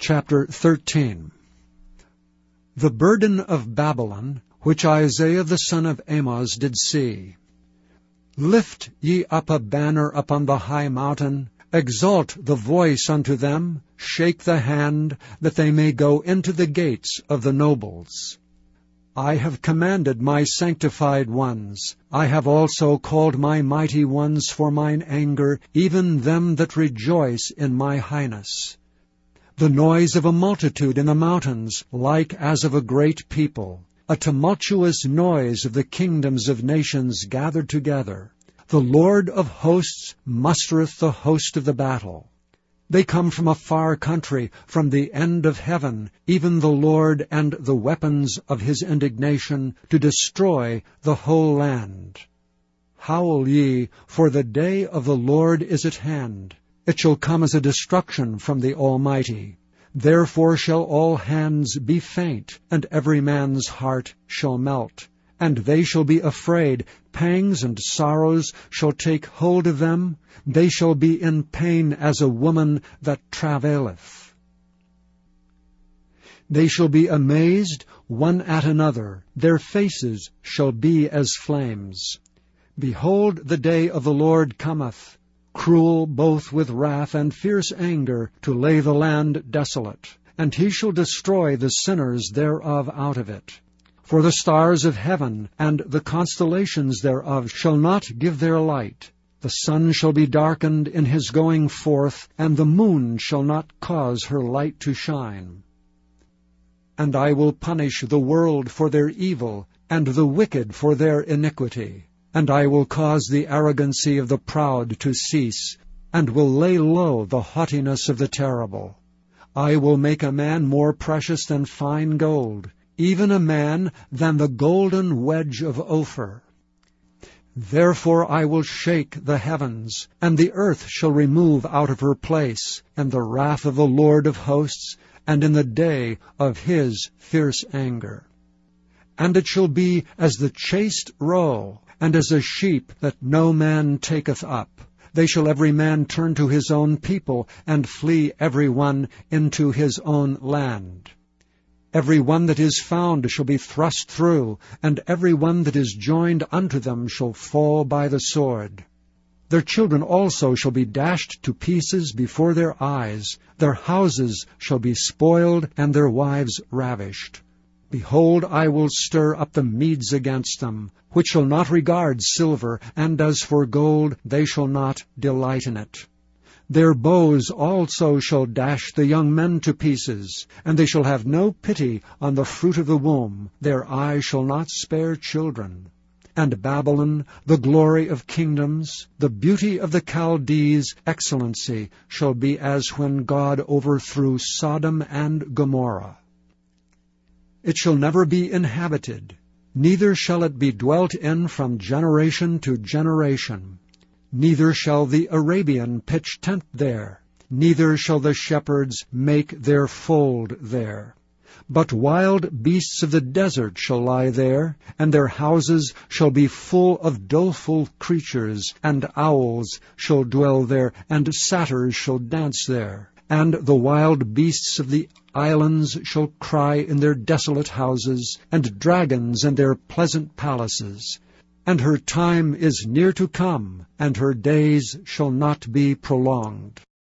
Chapter 13. The burden of Babylon, which Isaiah the son of Amoz did see. Lift ye up a banner upon the high mountain, exalt the voice unto them, shake the hand, that they may go into the gates of the nobles. I have commanded my sanctified ones, I have also called my mighty ones for mine anger, even them that rejoice in my highness. The noise of a multitude in the mountains, like as of a great people, a tumultuous noise of the kingdoms of nations gathered together. The Lord of hosts mustereth the host of the battle. They come from a far country, from the end of heaven, even the Lord and the weapons of his indignation, to destroy the whole land. Howl ye, for the day of the Lord is at hand. It shall come as a destruction from the Almighty. Therefore shall all hands be faint, and every man's heart shall melt. And they shall be afraid, pangs and sorrows shall take hold of them. They shall be in pain as a woman that travaileth. They shall be amazed one at another, their faces shall be as flames. Behold, the day of the Lord cometh, cruel both with wrath and fierce anger, to lay the land desolate. And he shall destroy the sinners thereof out of it. For the stars of heaven and the constellations thereof shall not give their light. The sun shall be darkened in his going forth, and the moon shall not cause her light to shine. And I will punish the world for their evil, and the wicked for their iniquity. And I will cause the arrogancy of the proud to cease, and will lay low the haughtiness of the terrible. I will make a man more precious than fine gold, even a man than the golden wedge of Ophir. Therefore I will shake the heavens, and the earth shall remove out of her place, in the wrath of the Lord of hosts, and in the day of his fierce anger. And it shall be as the chased roe, and as a sheep that no man taketh up. They shall every man turn to his own people, and flee every one into his own land. Every one that is found shall be thrust through, and every one that is joined unto them shall fall by the sword. Their children also shall be dashed to pieces before their eyes. Their houses shall be spoiled, and their wives ravished. Behold, I will stir up the Medes against them, which shall not regard silver, and as for gold, they shall not delight in it. Their bows also shall dash the young men to pieces, and they shall have no pity on the fruit of the womb. Their eye shall not spare children. And Babylon, the glory of kingdoms, the beauty of the Chaldees' excellency, shall be as when God overthrew Sodom and Gomorrah. It shall never be inhabited, neither shall it be dwelt in from generation to generation. Neither shall the Arabian pitch tent there, neither shall the shepherds make their fold there. But wild beasts of the desert shall lie there, and their houses shall be full of doleful creatures, and owls shall dwell there, and satyrs shall dance there. And the wild beasts of the islands shall cry in their desolate houses, and dragons in their pleasant palaces. And her time is near to come, and her days shall not be prolonged.